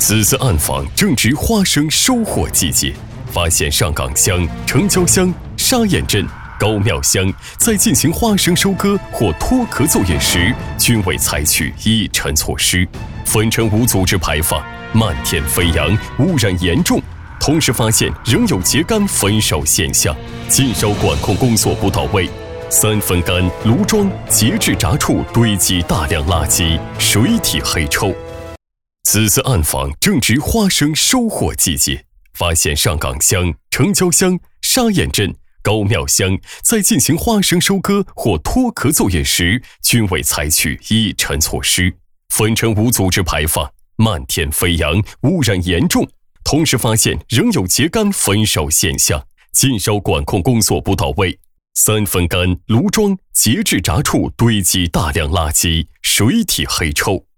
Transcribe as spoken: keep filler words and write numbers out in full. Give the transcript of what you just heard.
此次暗访正值花生收获季节，发现上岗乡、城郊乡、沙堰镇、高庙乡在进行花生收割或脱壳作业时，均未采取抑尘措施，粉尘无组织排放，漫天飞扬，污染严重。同时发现仍有秸秆焚烧现象，禁烧管控工作不到位。三分干炉庄节制闸处堆积大量垃圾，水体黑臭。此次暗访正值花生收获季节，发现上岗乡、城郊乡、沙堰镇、高庙乡在进行花生收割或脱壳作业时，均未采取抑尘措施，粉尘无组织排放，漫天飞扬，污染严重。同时发现仍有秸秆焚烧现象，禁烧管控工作不到位。三分干炉庄节制闸处堆积大量垃圾，水体黑臭。